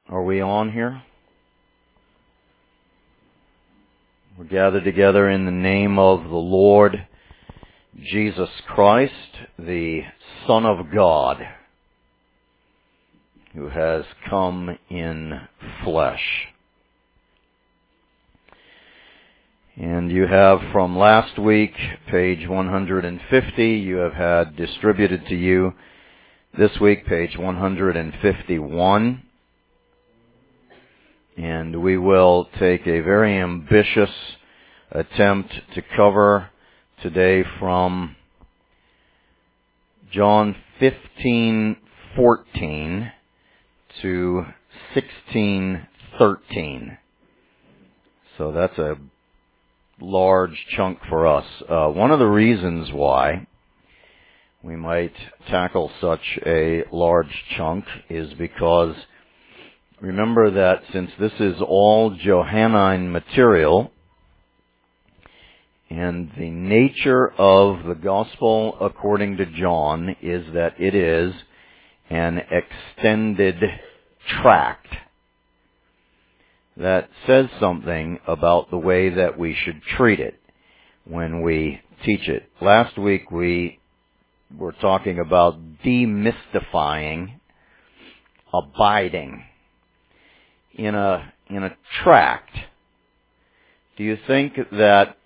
Are we on here? We're gathered together in the name of the Lord Jesus Christ, the Son of God, who has come in flesh. And you have from last week, page 150, you have had distributed to you this week, page 151. And we will take a very ambitious attempt to cover today from John 15:14 to 16:13. So that's a large chunk for us. One of the reasons why we might tackle such a large chunk is because remember that since this is all Johannine material, and the nature of the Gospel according to John is that it is an extended tract, that says something about the way that we should treat it when we teach it. Last week we were talking about demystifying abiding. In a tract, do you think that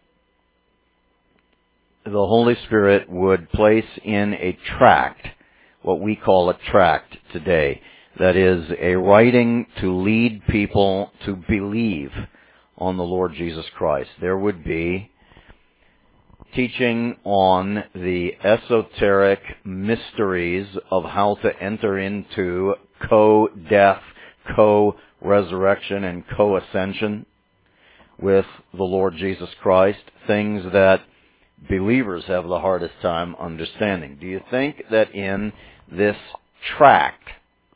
the Holy Spirit would place in a tract, what we call a tract today, that is a writing to lead people to believe on the Lord Jesus Christ? There would be teaching on the esoteric mysteries of how to enter into co-death, co-resurrection, and co-ascension with the Lord Jesus Christ, things that believers have the hardest time understanding. Do you think that in this tract,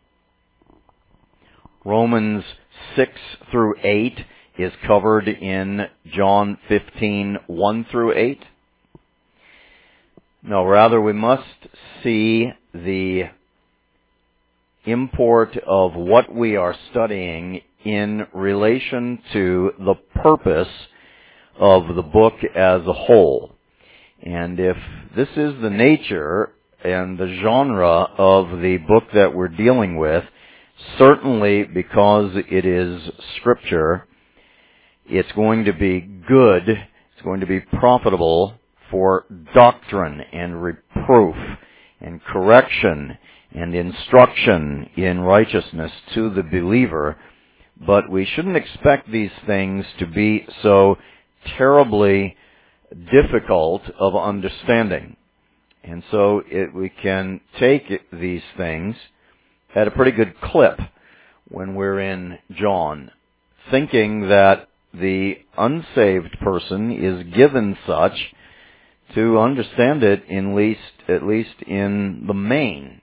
Romans 6 through 8 is covered in John 15:1 through 8? No, rather we must see the import of what we are studying in relation to the purpose of the book as a whole. And if this is the nature and the genre of the book that we're dealing with, certainly because it is Scripture, it's going to be good, it's going to be profitable for doctrine and reproof and correction and instruction in righteousness to the believer, but we shouldn't expect these things to be so terribly difficult of understanding. And so we can take these things at a pretty good clip when we're in John, thinking that the unsaved person is given such to understand it at least in the main.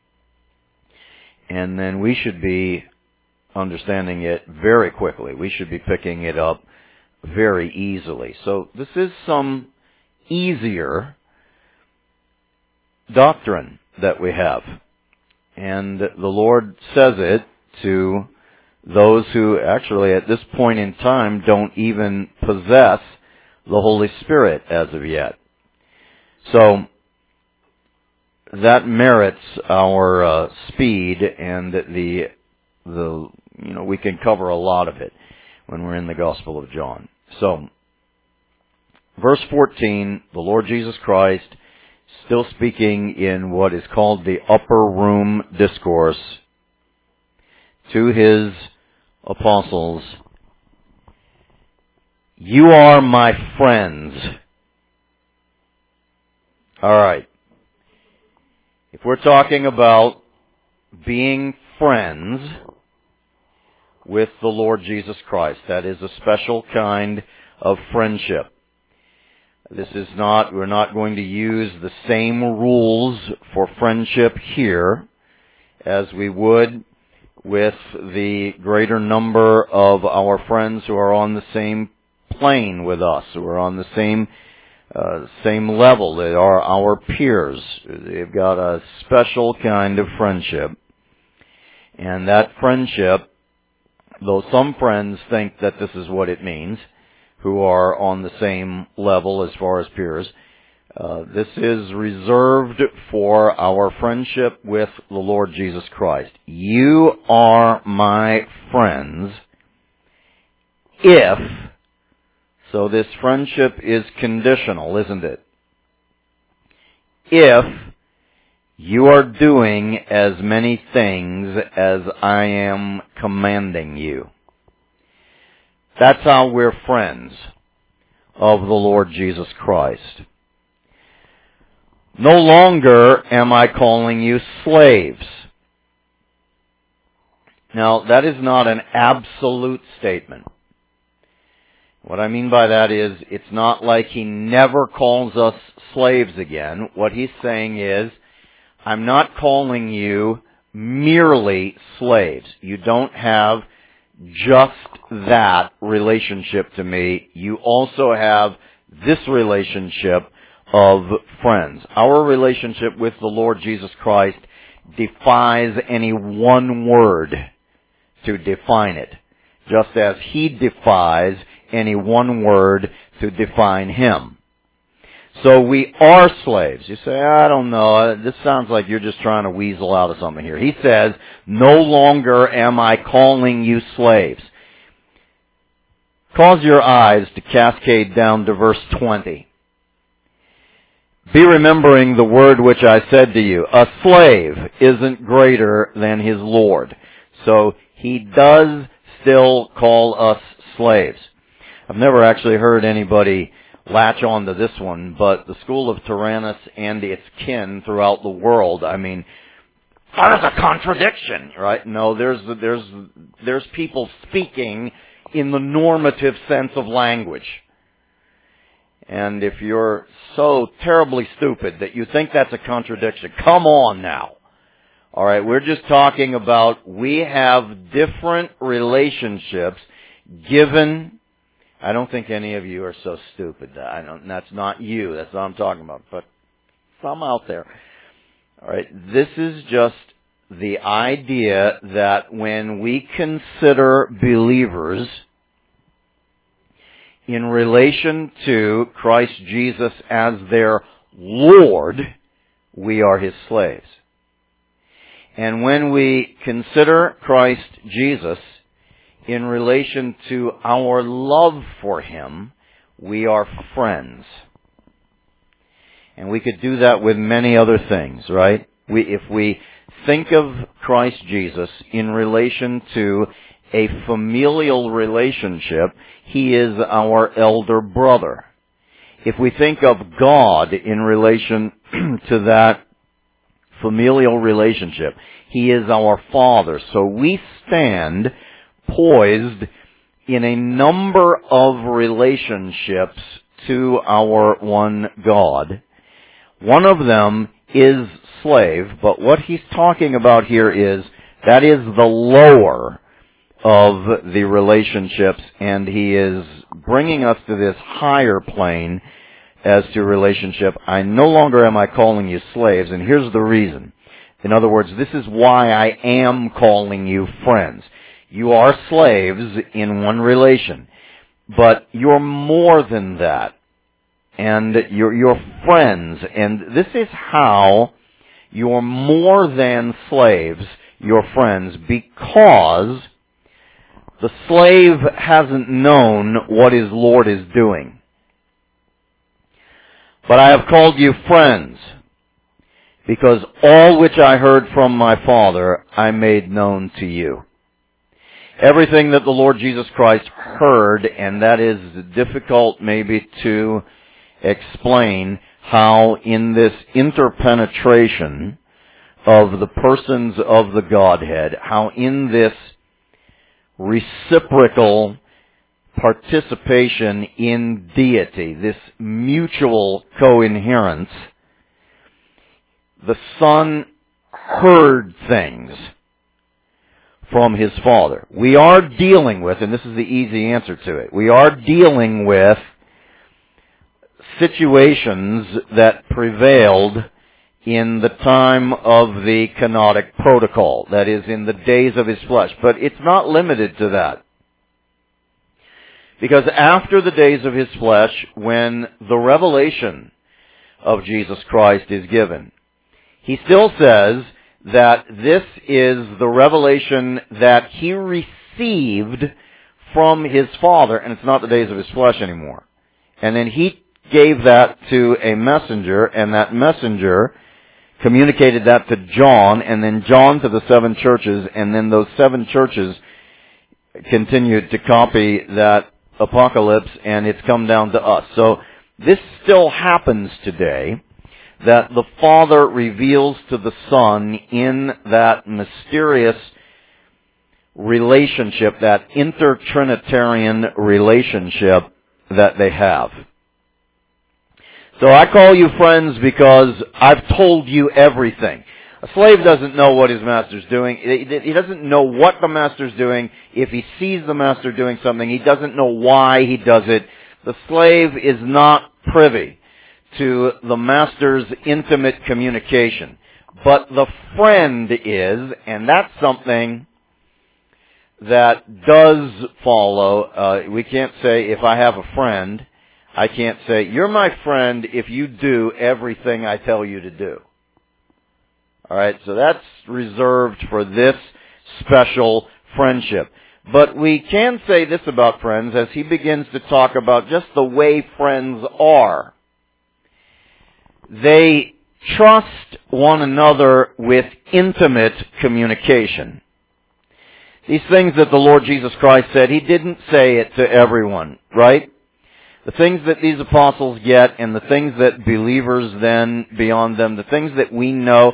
And then we should be understanding it very quickly. We should be picking it up very easily. So this is some easier doctrine that we have. And the Lord says it to those who actually at this point in time don't even possess the Holy Spirit as of yet. So that merits our speed, and we can cover a lot of it when we're in the Gospel of John. So, verse 14, the Lord Jesus Christ, still speaking in what is called the upper room discourse to his apostles, "You are my friends." All right. If we're talking about being friends with the Lord Jesus Christ, that is a special kind of friendship. We're not going to use the same rules for friendship here as we would with the greater number of our friends who are on the same plane with us, who are on the same level. They are our peers. They've got a special kind of friendship. And that friendship though some friends think that this is what it means, who are on the same level as far as peers. This is reserved for our friendship with the Lord Jesus Christ. You are my friends if, so this friendship is conditional, isn't it? If you are doing as many things as I am commanding you. That's how we're friends of the Lord Jesus Christ. No longer am I calling you slaves. Now, that is not an absolute statement. What I mean by that is, it's not like he never calls us slaves again. What he's saying is, I'm not calling you merely slaves. You don't have just that relationship to me. You also have this relationship of friends. Our relationship with the Lord Jesus Christ defies any one word to define it, just as he defies any one word to define him. So we are slaves. You say, I don't know, this sounds like you're just trying to weasel out of something here. He says, no longer am I calling you slaves. Cause your eyes to cascade down to verse 20. Be remembering the word which I said to you. A slave isn't greater than his Lord. So he does still call us slaves. I've never actually heard anybody latch on to this one, but the school of Tyrannus and its kin throughout the world, I mean, that is a contradiction, right? No, there's people speaking in the normative sense of language. And if you're so terribly stupid that you think that's a contradiction, come on now. All right, we're just talking about we have different relationships given. I don't think any of you are so stupid. That's not you. That's what I'm talking about. But some out there. All right, this is just the idea that when we consider believers in relation to Christ Jesus as their Lord, we are his slaves. And when we consider Christ Jesus in relation to our love for him, we are friends. And we could do that with many other things, right? If we think of Christ Jesus in relation to a familial relationship, he is our elder brother. If we think of God in relation to that familial relationship, he is our Father. So we stand poised in a number of relationships to our one God. One of them is slave, but what he's talking about here is that is the lower of the relationships, and he is bringing us to this higher plane as to relationship. I no longer am I calling you slaves, and here's the reason. In other words, this is why I am calling you friends. You are slaves in one relation, but you're more than that, and you're friends, and this is how you're more than slaves, you're friends, because the slave hasn't known what his Lord is doing. But I have called you friends, because all which I heard from my Father I made known to you. Everything that the Lord Jesus Christ heard, and that is difficult maybe to explain, how in this interpenetration of the persons of the Godhead, how in this reciprocal participation in deity, this mutual co-inherence, the Son heard things from his Father. We are dealing with, and this is the easy answer to it, we are dealing with situations that prevailed in the time of the kenotic protocol, that is, in the days of his flesh. But it's not limited to that. Because after the days of his flesh, when the revelation of Jesus Christ is given, he still says that this is the revelation that he received from his Father, and it's not the days of his flesh anymore. And then he gave that to a messenger, and that messenger communicated that to John, and then John to the 7 churches, and then those 7 churches continued to copy that apocalypse, and it's come down to us. So this still happens today, that the Father reveals to the Son in that mysterious relationship, that intertrinitarian relationship that they have. So I call you friends because I've told you everything. A slave doesn't know what his master's doing. He doesn't know what the master's doing. If he sees the master doing something, he doesn't know why he does it. The slave is not privy to the master's intimate communication. But the friend is, and that's something that does follow. We can't say, if I have a friend, I can't say, you're my friend if you do everything I tell you to do. Alright, so that's reserved for this special friendship. But we can say this about friends as he begins to talk about just the way friends are. They trust one another with intimate communication. These things that the Lord Jesus Christ said, he didn't say it to everyone, right? The things that these apostles get and the things that believers then beyond them, the things that we know,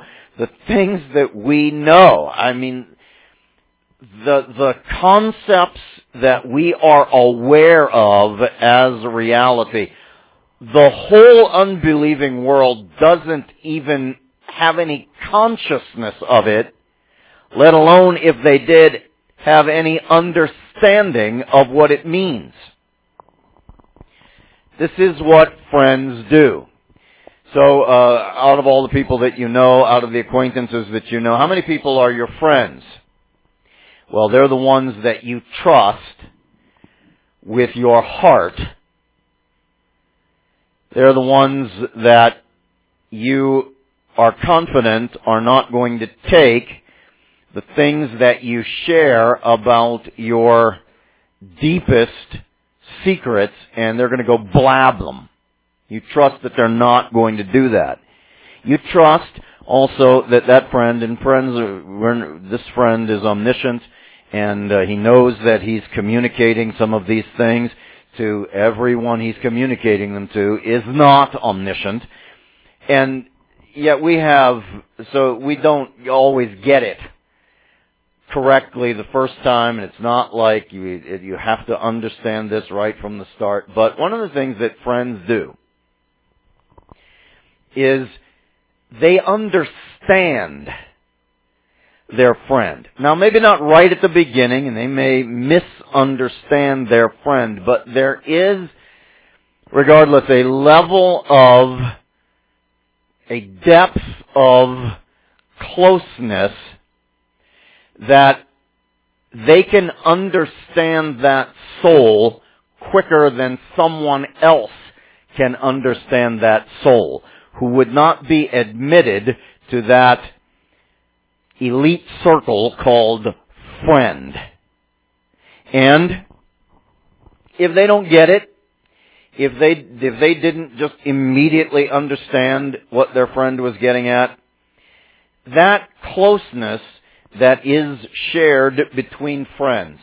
I mean, the concepts that we are aware of as a reality, the whole unbelieving world doesn't even have any consciousness of it, let alone, if they did, have any understanding of what it means. This is what friends do. So, out of all the people that you know, out of the acquaintances that you know, how many people are your friends? Well, they're the ones that you trust with your heart. They're the ones that you are confident are not going to take the things that you share about your deepest secrets and they're going to go blab them. You trust that they're not going to do that. You trust also that that friend, and this friend is omniscient, and he knows that he's communicating some of these things to everyone he's communicating them to, is not omniscient. And yet we don't always get it correctly the first time, and it's not like you have to understand this right from the start. But one of the things that friends do is they understand their friend. Now, maybe not right at the beginning, and they may misunderstand their friend, but there is, regardless, a depth of closeness that they can understand that soul quicker than someone else can understand that soul, who would not be admitted to that elite circle called friend. And if they don't get it, if they didn't just immediately understand what their friend was getting at, that closeness that is shared between friends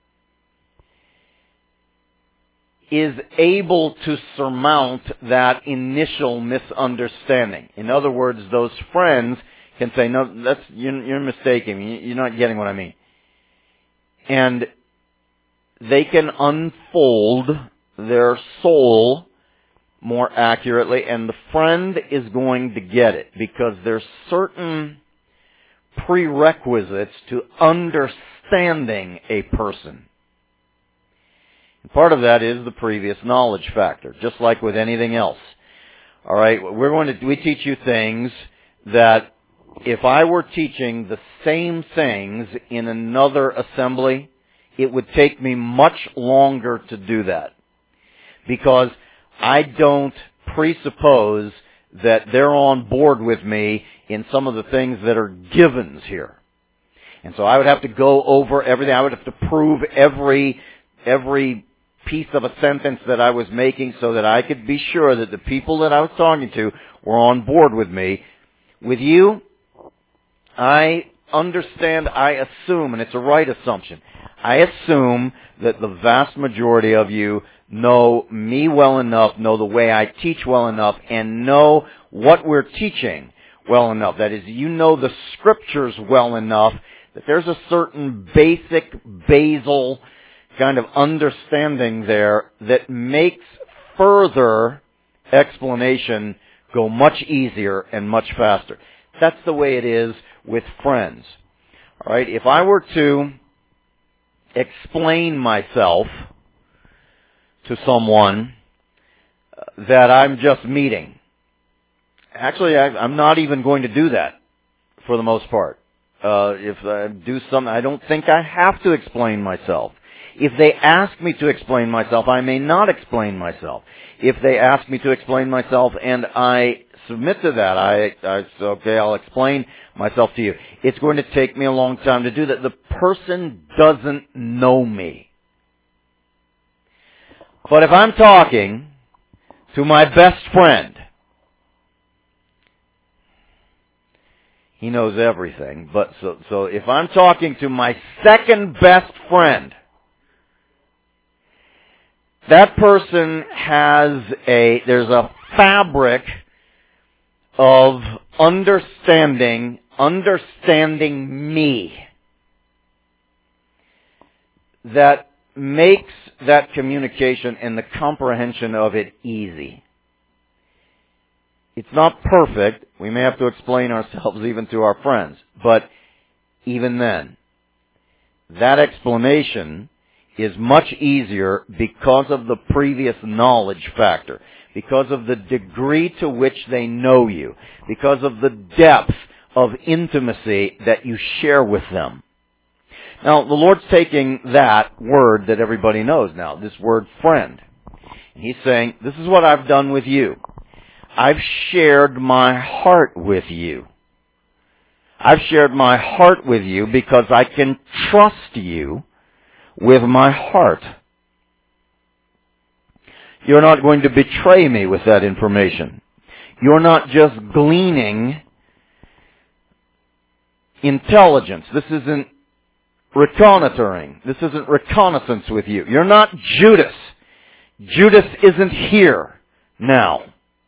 is able to surmount that initial misunderstanding. In other words, those friends can say, no, you're mistaken. You're not getting what I mean. And they can unfold their soul more accurately, and the friend is going to get it, because there's certain prerequisites to understanding a person. And part of that is the previous knowledge factor, just like with anything else. All right, we teach you things that if I were teaching the same things in another assembly, it would take me much longer to do that. Because I don't presuppose that they're on board with me in some of the things that are givens here. And so I would have to go over everything. I would have to prove every piece of a sentence that I was making so that I could be sure that the people that I was talking to were on board with me. With you, I understand, I assume, and it's a right assumption, I assume that the vast majority of you know me well enough, know the way I teach well enough, and know what we're teaching well enough. That is, you know the Scriptures well enough that there's a certain basic, basal kind of understanding there that makes further explanation go much easier and much faster. That's the way it is with friends. All right, if I were to explain myself to someone that I'm just meeting, actually, I'm not even going to do that for the most part. If I do something, I don't think I have to explain myself. If they ask me to explain myself, I may not explain myself. If they ask me to explain myself and I submit to that, I say, okay, I'll explain myself to you. It's going to take me a long time to do that. The person doesn't know me. But if I'm talking to my best friend, he knows everything. But so if I'm talking to my second best friend, that person there's a fabric of understanding me that makes that communication and the comprehension of it easy. It's not perfect. We may have to explain ourselves even to our friends. But even then, that explanation is much easier because of the previous knowledge factor, because of the degree to which they know you, because of the depth of intimacy that you share with them. Now, the Lord's taking that word that everybody knows now, this word friend, and He's saying, this is what I've done with you. I've shared my heart with you. I've shared my heart with you because I can trust you with my heart. You're not going to betray me with that information. You're not just gleaning intelligence. This isn't reconnoitering. This isn't reconnaissance with you. You're not Judas. Judas isn't here now.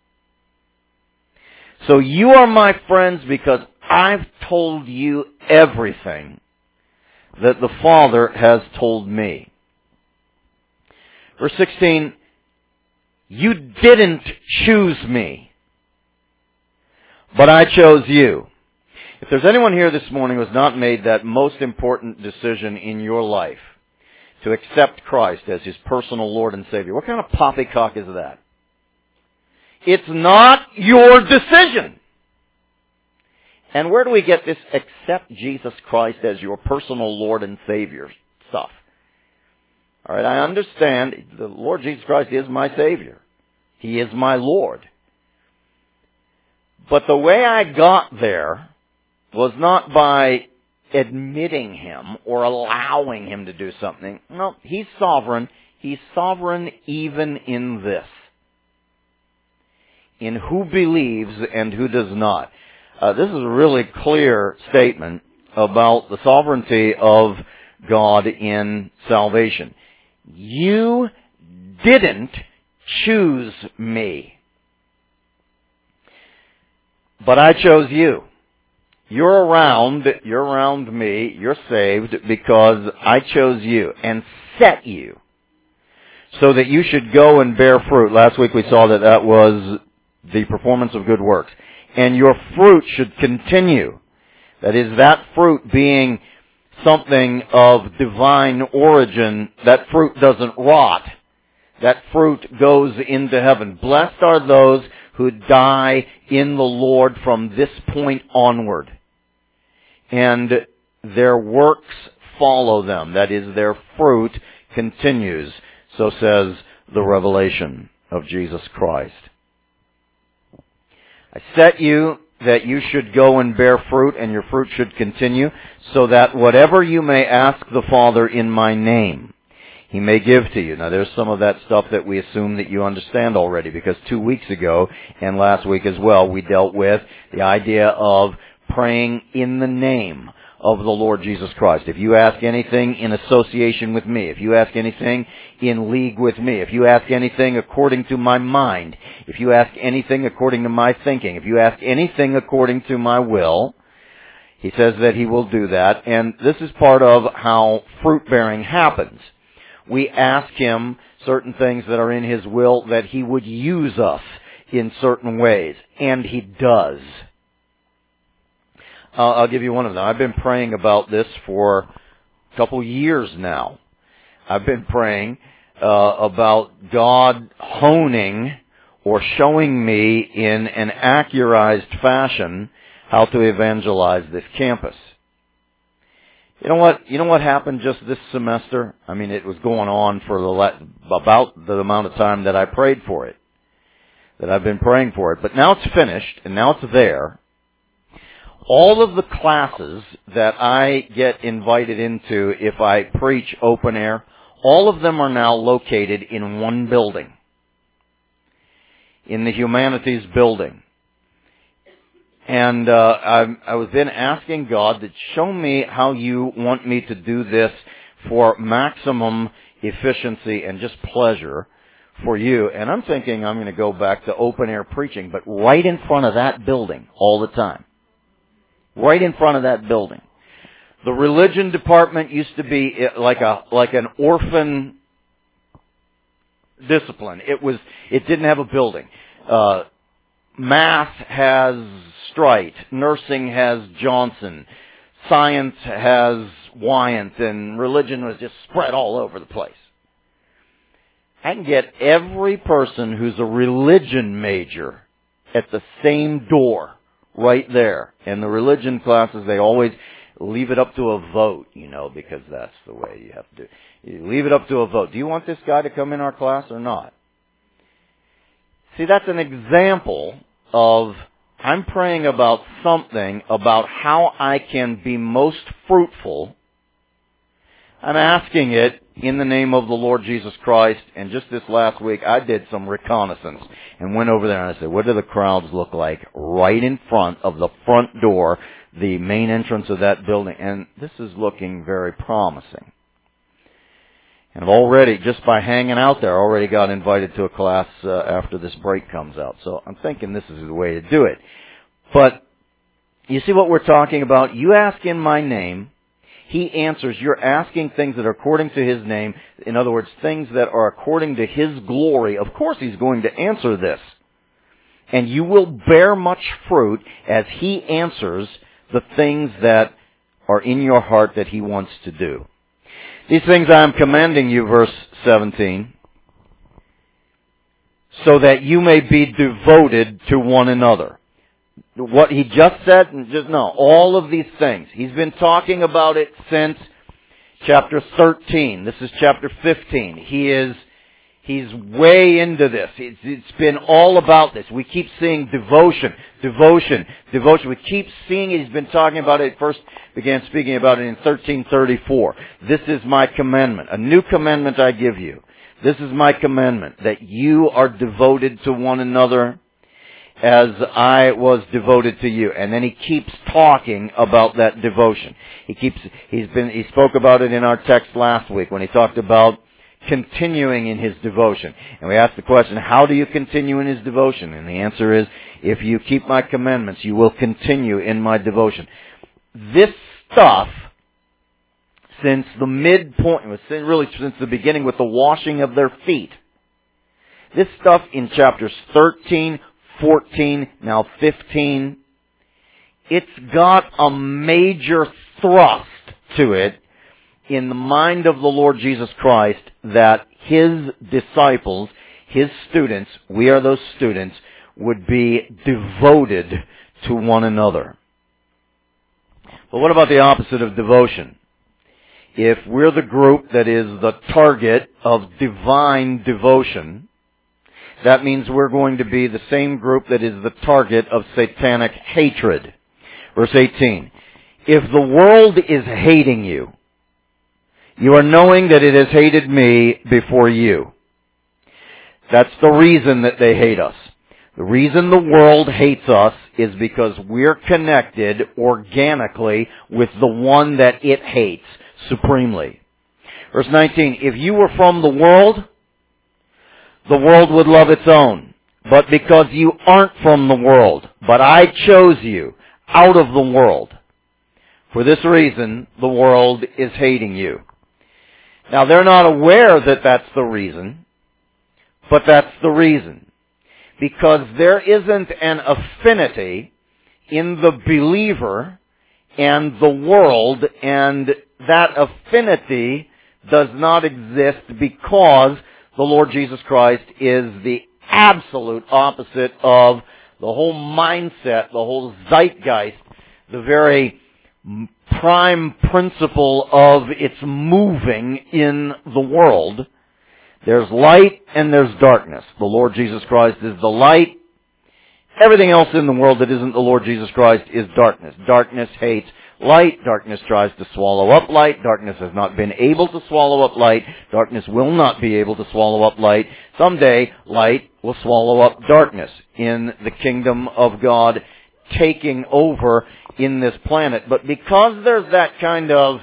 So you are my friends because I've told you everything that the Father has told me. Verse 16, you didn't choose me, but I chose you. If there's anyone here this morning who has not made that most important decision in your life, to accept Christ as his personal Lord and Savior, what kind of poppycock is that? It's not your decision. And where do we get this accept Jesus Christ as your personal Lord and Savior stuff? All right, I understand the Lord Jesus Christ is my Savior. He is my Lord. But the way I got there was not by admitting Him or allowing Him to do something. No, He's sovereign. He's sovereign even in this. In who believes and who does not. This is a really clear statement about the sovereignty of God in salvation. You didn't choose me, but I chose you. You're around me, you're saved because I chose you and set you so that you should go and bear fruit. Last week we saw that was the performance of good works. And your fruit should continue. That is, that fruit being something of divine origin, that fruit doesn't rot. that fruit goes into heaven. Blessed are those who die in the Lord from this point onward, and their works follow them. That is, their fruit continues. So says the revelation of Jesus Christ. I set you that you should go and bear fruit, and your fruit should continue, so that whatever you may ask the Father in my name, He may give to you. Now, there's some of that stuff that we assume that you understand already, because 2 weeks ago, and last week as well, we dealt with the idea of praying in the name of the Lord Jesus Christ. If you ask anything in association with me, if you ask anything in league with me, if you ask anything according to my mind, if you ask anything according to my thinking, if you ask anything according to my will, He says that He will do that. And this is part of how fruit-bearing happens. We ask Him certain things that are in His will, that He would use us in certain ways. And He does. I'll give you one of them. I've been praying about this for a couple years now. I've been praying about God honing or showing me in an accurized fashion how to evangelize this campus. You know what happened just this semester? I mean, it was going on for about the amount of time that I prayed for it, that I've been praying for it. But now it's finished, and now it's there. All of the classes that I get invited into if I preach open air, all of them are now located in one building, in the Humanities building. And I was then asking God to show me how you want me to do this for maximum efficiency and just pleasure for you. And I'm thinking I'm going to go back to open air preaching, but right in front of that building all the time. Right in front of that building. The religion department used to be like an orphan discipline. It didn't have a building. Math has Strite, nursing has Johnson, science has Wyant, and religion was just spread all over the place. I can get every person who's a religion major at the same door right there. And the religion classes, they always leave it up to a vote, because that's the way you have to do. You leave it up to a vote. Do you want this guy to come in our class or not? See, that's an example of I'm praying about something, about how I can be most fruitful. I'm asking it in the name of the Lord Jesus Christ. And just this last week, I did some reconnaissance and went over there and I said, what do the crowds look like right in front of the front door, the main entrance of that building? And this is looking very promising. And I've already, just by hanging out there, already got invited to a class after this break comes out. So I'm thinking this is the way to do it. But you see what we're talking about? You ask in my name, He answers. You're asking things that are according to His name. In other words, things that are according to His glory. Of course He's going to answer this. And you will bear much fruit as He answers the things that are in your heart that He wants to do. These things I am commanding you, verse 17, so that you may be devoted to one another. What he just said, all of these things. He's been talking about it since chapter 13. This is chapter 15. He's way into this. It's been all about this. We keep seeing devotion. We keep seeing it. He's been talking about it. First began speaking about it in 1334. This is my commandment. A new commandment I give you. This is my commandment, that you are devoted to one another as I was devoted to you. And then he keeps talking about that devotion. He spoke about it in our text last week when he talked about continuing in his devotion. And we asked the question, how do you continue in his devotion? And the answer is, if you keep my commandments, you will continue in my devotion. This stuff, since the midpoint, really since the beginning with the washing of their feet, this stuff in chapters 13, 14, now 15, it's got a major thrust to it in the mind of the Lord Jesus Christ that His disciples, His students, we are those students, would be devoted to one another. But what about the opposite of devotion? If we're the group that is the target of divine devotion, that means we're going to be the same group that is the target of satanic hatred. Verse 18. If the world is hating you, you are knowing that it has hated me before you. That's the reason that they hate us. The reason the world hates us is because we're connected organically with the one that it hates supremely. Verse 19, if you were from the world would love its own. But because you aren't from the world, but I chose you out of the world, for this reason the world is hating you. Now they're not aware that that's the reason, but that's the reason. Because there isn't an affinity in the believer and the world, and that affinity does not exist because the Lord Jesus Christ is the absolute opposite of the whole mindset, the whole zeitgeist, the very prime principle of its moving in the world. There's light and there's darkness. The Lord Jesus Christ is the light. Everything else in the world that isn't the Lord Jesus Christ is darkness. Darkness hates light. Darkness tries to swallow up light. Darkness has not been able to swallow up light. Darkness will not be able to swallow up light. Someday, light will swallow up darkness in the kingdom of God taking over in this planet. But because there's that kind of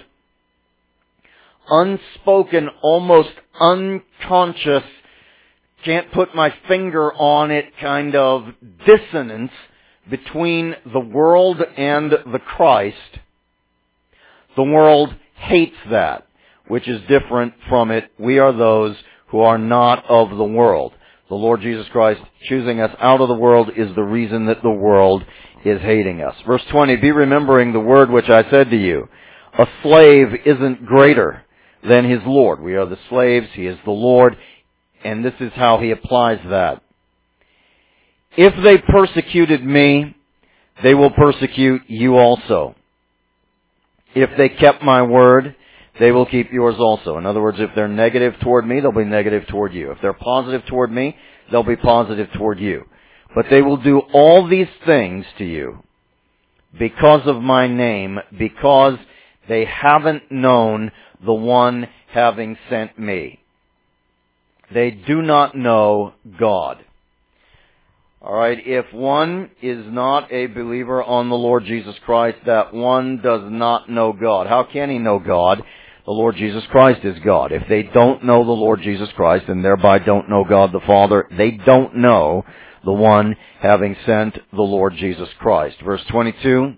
unspoken, almost unconscious, can't put my finger on it kind of dissonance between the world and the Christ, the world hates that, which is different from it. We are those who are not of the world. The Lord Jesus Christ choosing us out of the world is the reason that the world is hating us. Verse 20, be remembering the word which I said to you. A slave isn't greater than his Lord. We are the slaves, he is the Lord, and this is how he applies that. If they persecuted me, they will persecute you also. If they kept my word, they will keep yours also. In other words, if they're negative toward me, they'll be negative toward you. If they're positive toward me, they'll be positive toward you. But they will do all these things to you because of my name, because they haven't known the one having sent me. They do not know God. Alright, if one is not a believer on the Lord Jesus Christ, that one does not know God. How can he know God? The Lord Jesus Christ is God. If they don't know the Lord Jesus Christ, and thereby don't know God the Father, they don't know the one having sent the Lord Jesus Christ. Verse 22,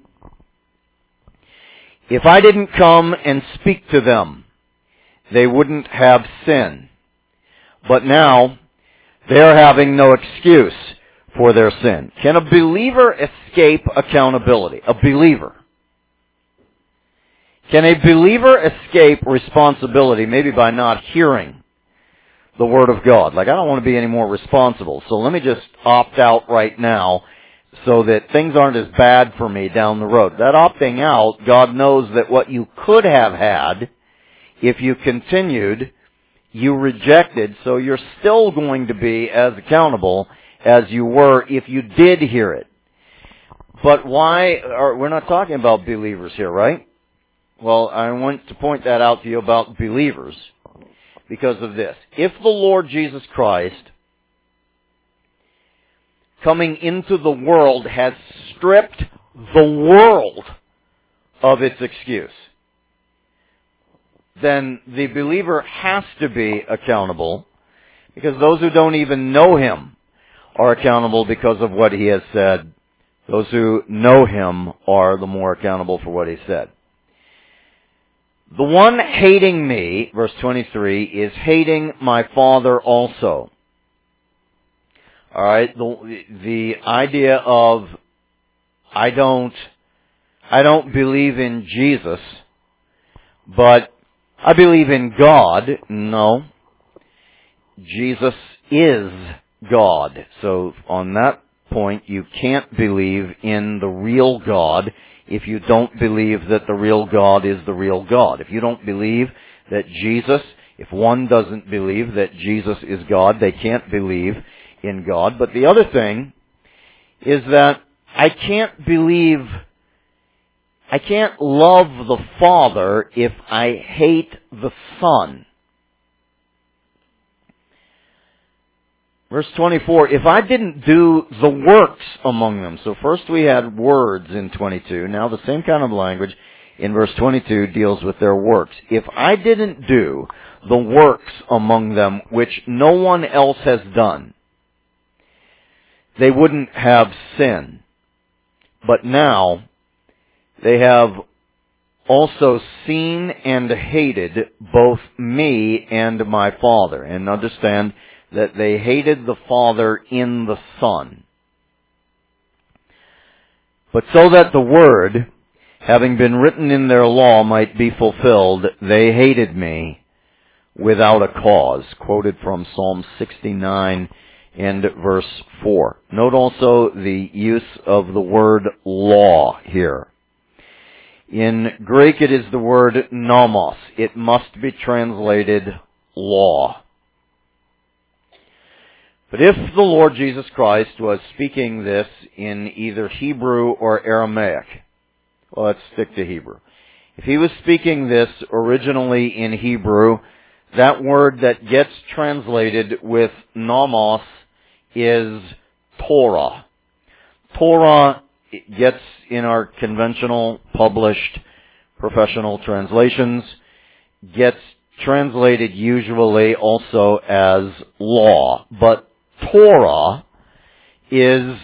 if I didn't come and speak to them, they wouldn't have sin. But now, they're having no excuse for their sin. Can a believer escape accountability? A believer. Can a believer escape responsibility, maybe by not hearing the Word of God? Like, I don't want to be any more responsible, so let me just opt out right now so that things aren't as bad for me down the road. That opting out, God knows that what you could have had, if you continued, you rejected, so you're still going to be as accountable as you were if you did hear it. But why, we're not talking about believers here, right? Well, I want to point that out to you about believers because of this. If the Lord Jesus Christ, coming into the world, has stripped the world of its excuse, then the believer has to be accountable, because those who don't even know him are accountable because of what he has said. Those who know him are the more accountable for what he said. The one hating me, verse 23, is hating my Father also. Alright, the idea of I don't believe in Jesus, but I believe in God. No. Jesus is God. So on that point, you can't believe in the real God if you don't believe that the real God is the real God. If you don't believe that Jesus, if one doesn't believe that Jesus is God, they can't believe in God. But the other thing is that I can't love the Father if I hate the Son. Verse 24, if I didn't do the works among them. So first we had words in 22. Now the same kind of language in verse 22 deals with their works. If I didn't do the works among them which no one else has done, they wouldn't have sin. But now they have also seen and hated both me and my Father. And understand that they hated the Father in the Son. But so that the word, having been written in their law, might be fulfilled, they hated me without a cause. Quoted from Psalm 69 and verse 4. Note also the use of the word law here. In Greek it is the word nomos. It must be translated law. But if the Lord Jesus Christ was speaking this in either Hebrew or Aramaic, well, let's stick to Hebrew. If he was speaking this originally in Hebrew, that word that gets translated with nomos is Torah. Torah gets in our conventional published professional translations, gets translated usually also as law. But Torah is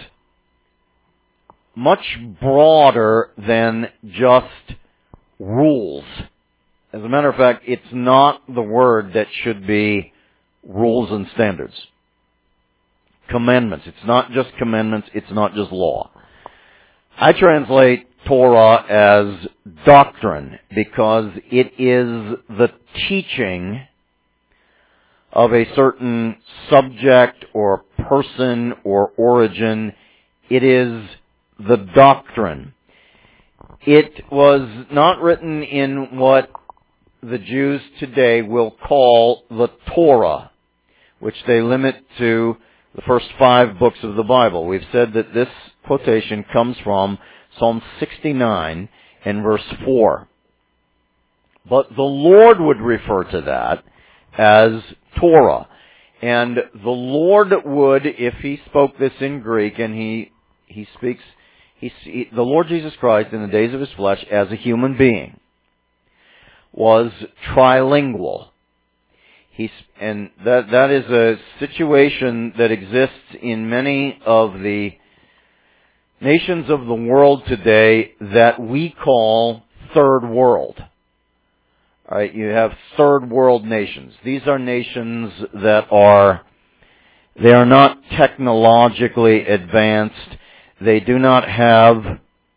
much broader than just rules. As a matter of fact, it's not the word that should be rules and standards. Commandments. It's not just commandments. It's not just law. I translate Torah as doctrine because it is the teaching of a certain subject or person or origin. It is the doctrine. It was not written in what the Jews today will call the Torah, which they limit to the first 5 books of the Bible. We've said that this quotation comes from Psalm 69 and verse 4. But the Lord would refer to that as Torah. And the Lord would, if he spoke this in Greek, and the Lord Jesus Christ in the days of his flesh as a human being was trilingual. And that is a situation that exists in many of the nations of the world today that we call third world. All right, you have third world nations. These are nations that are not technologically advanced. They do not have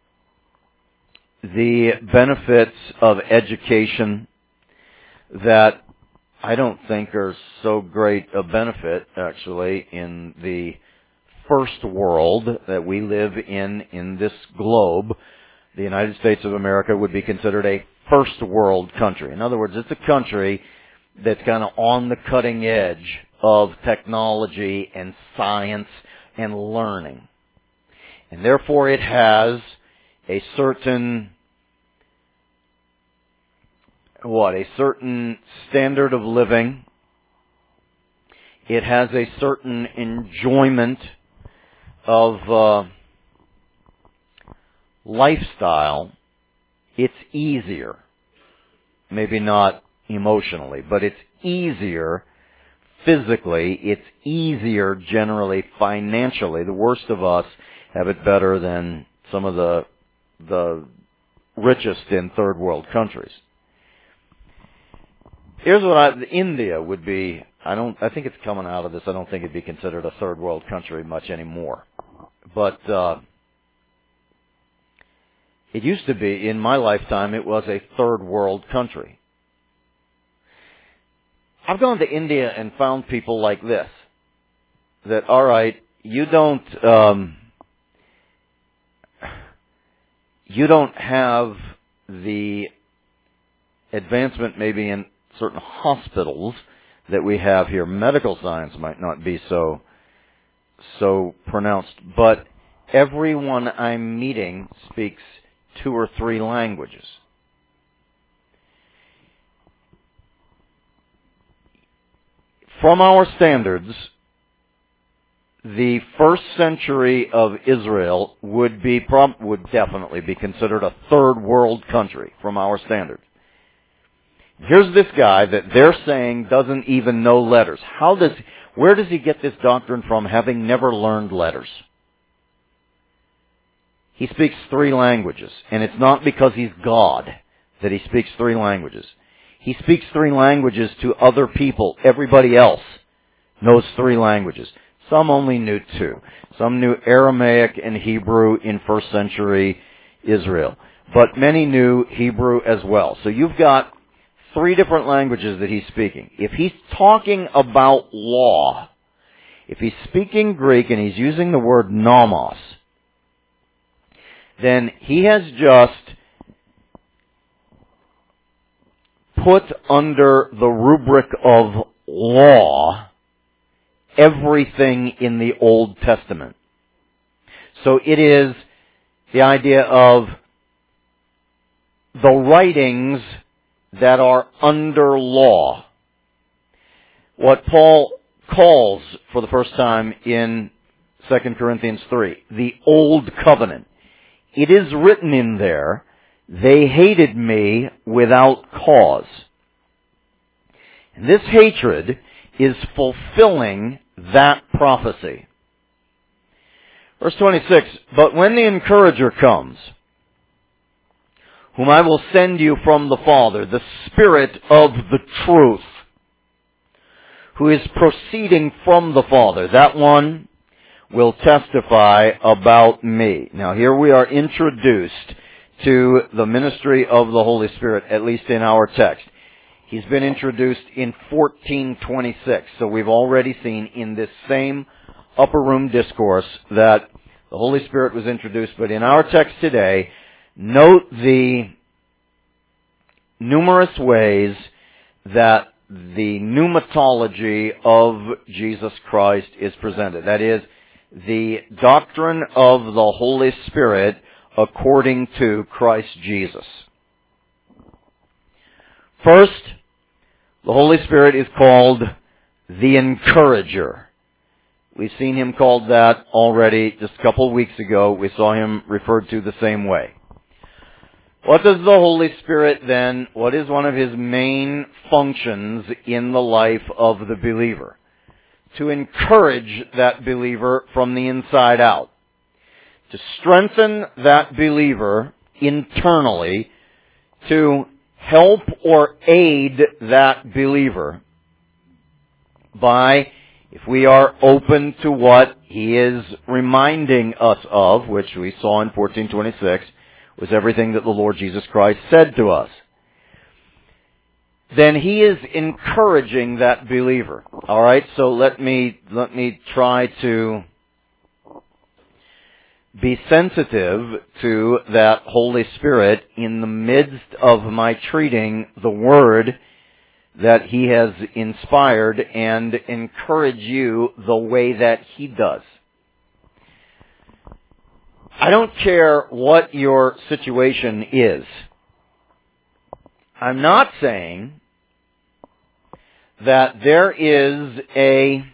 the benefits of education that I don't think are so great a benefit, actually, in the first world that we live in this globe. The United States of America would be considered a first world country. In other words, it's a country that's kind of on the cutting edge of technology and science and learning. And therefore it has a certain standard of living. It has a certain enjoyment of lifestyle. It's easier. Maybe not emotionally, but it's easier physically. It's easier generally financially. The worst of us have it better than some of the richest in third world countries. Here's what India would be. I think it's coming out of this. I don't think it'd be considered a third world country much anymore. But it used to be, in my lifetime, it was a third world country. I've gone to India and found people like this. That, all right, you don't have the advancement maybe in certain hospitals that we have here. Medical science might not be so pronounced, but everyone I'm meeting speaks 2 or 3 languages. From our standards, the first century of Israel would definitely be considered a third world country from our standards. Here's this guy that they're saying doesn't even know letters. Where does he get this doctrine from, having never learned letters? He speaks 3 languages, and it's not because he's God that he speaks 3 languages. He speaks 3 languages to other people. Everybody else knows 3 languages. Some only knew 2. Some knew Aramaic and Hebrew in first century Israel. But many knew Hebrew as well. So you've got 3 different languages that he's speaking. If he's talking about law, if he's speaking Greek and he's using the word nomos, then he has just put under the rubric of law everything in the Old Testament. So it is the idea of the writings that are under law. What Paul calls for the first time in 2 Corinthians 3, the Old Covenant. It is written in there, they hated me without cause. And this hatred is fulfilling that prophecy. Verse 26, but when the encourager comes, whom I will send you from the Father, the Spirit of the truth, who is proceeding from the Father, that one will testify about me. Now here we are introduced to the ministry of the Holy Spirit, at least in our text. He's been introduced in 1426, so we've already seen in this same upper room discourse that the Holy Spirit was introduced, but in our text today, note the numerous ways that the pneumatology of Jesus Christ is presented. That is, the doctrine of the Holy Spirit according to Christ Jesus. First, the Holy Spirit is called the Encourager. We've seen him called that already just a couple of weeks ago. We saw him referred to the same way. What does the Holy Spirit then, what is one of his main functions in the life of the believer? To encourage that believer from the inside out. To strengthen that believer internally, to help or aid that believer by, if we are open to what he is reminding us of, which we saw in 1426, was everything that the Lord Jesus Christ said to us, then he is encouraging that believer. All right, so let me try to be sensitive to that Holy Spirit in the midst of my treating the Word that he has inspired and encourage you the way that he does. I don't care what your situation is. I'm not saying that there is a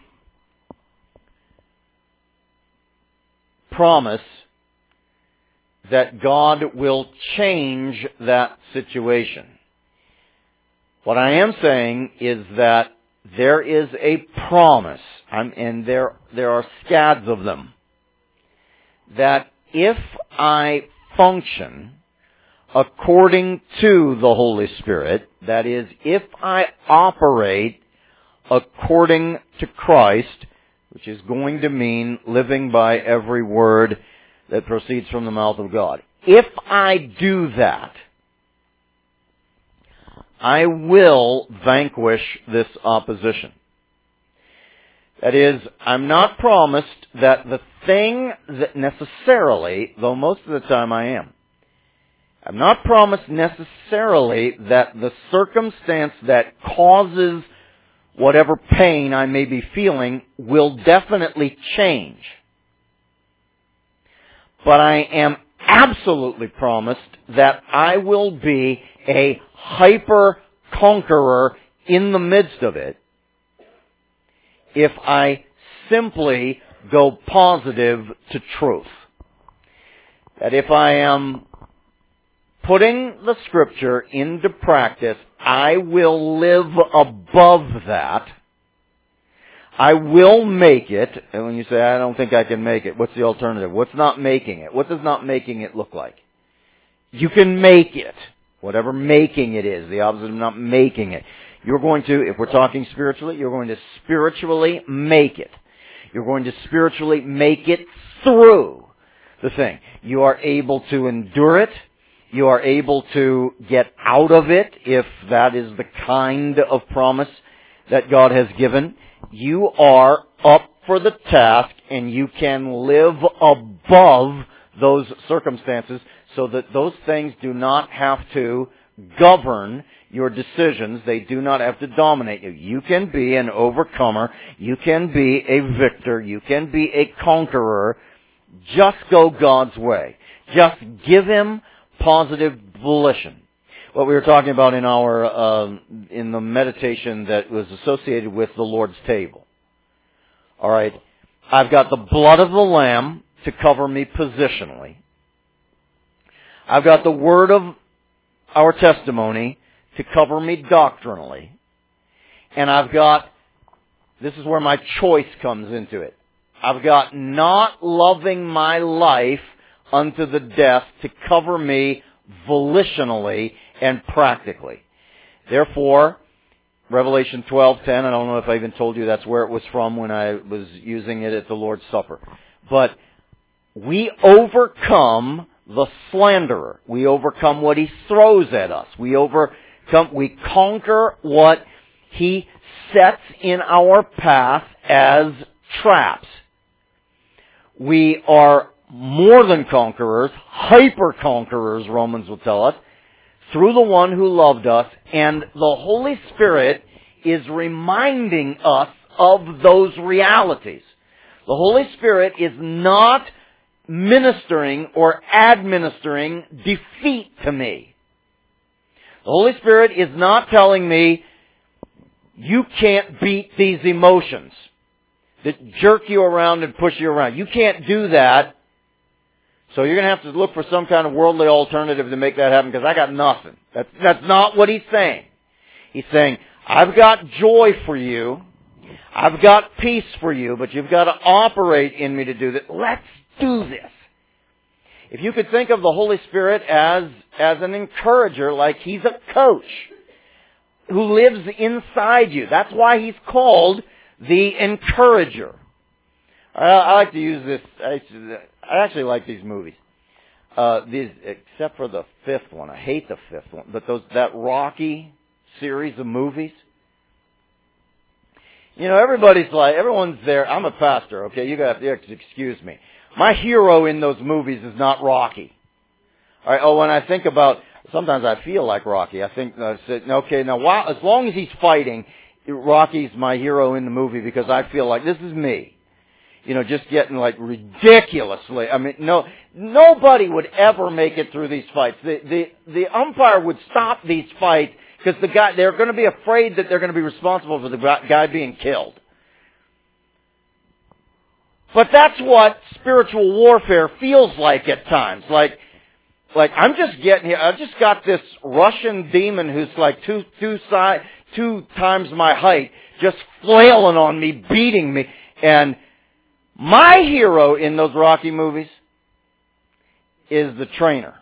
promise that God will change that situation. What I am saying is that there is a promise, and there are scads of them, that if I function according to the Holy Spirit, that is, if I operate according to Christ, which is going to mean living by every word that proceeds from the mouth of God. If I do that, I will vanquish this opposition. That is, I'm not promised that the thing that necessarily, though most of the time I am, I'm not promised necessarily that the circumstance that causes whatever pain I may be feeling will definitely change. But I am absolutely promised that I will be a hyper-conqueror in the midst of it if I simply go positive to truth. That if I am putting the Scripture into practice, I will live above that. I will make it. And when you say, I don't think I can make it, what's the alternative? What's not making it? What does not making it look like? You can make it. Whatever making it is, the opposite of not making it. You're going to, if we're talking spiritually, you're going to spiritually make it. You're going to spiritually make it through the thing. You are able to endure it. You are able to get out of it, if that is the kind of promise that God has given. You are up for the task, and you can live above those circumstances so that those things do not have to govern your decisions. They do not have to dominate you. You can be an overcomer. You can be a victor. You can be a conqueror. Just go God's way. Just give Him positive volition. What we were talking about in our in the meditation that was associated with the Lord's table. All right, I've got the blood of the Lamb to cover me positionally. I've got the word of our testimony to cover me doctrinally. And I've got, this is where my choice comes into it. I've got not loving my life unto the death to cover me volitionally and practically. Therefore, Revelation 12:10, I don't know if I even told you that's where it was from when I was using it at the Lord's Supper. But we overcome the slanderer. We overcome what he throws at us. We conquer what he sets in our path as traps. We are more than conquerors, hyper-conquerors, Romans will tell us, through the one who loved us, and the Holy Spirit is reminding us of those realities. The Holy Spirit is not ministering or administering defeat to me. The Holy Spirit is not telling me, you can't beat these emotions that jerk you around and push you around. You can't do that. So you're going to have to look for some kind of worldly alternative to make that happen because I got nothing. That's not what he's saying. He's saying, I've got joy for you. I've got peace for you, but you've got to operate in me to do that. Let's do this. If you could think of the Holy Spirit as an encourager, like he's a coach who lives inside you. That's why he's called the encourager. I like to use this. I actually like these movies. Except for the fifth one. I hate the fifth one. But that Rocky series of movies. You know, everyone's there. I'm a pastor, okay? You have to excuse me. My hero in those movies is not Rocky. All right. When I think about, sometimes I feel like Rocky. I think, okay, now as long as he's fighting, Rocky's my hero in the movie because I feel like this is me. You know, just getting like ridiculously. I mean, nobody would ever make it through these fights. The umpire would stop these fights because they're going to be afraid that they're going to be responsible for the guy being killed. But that's what spiritual warfare feels like at times. Like I'm just getting here. I've just got this Russian demon who's like two times my height, just flailing on me, beating me, and my hero in those Rocky movies is the trainer.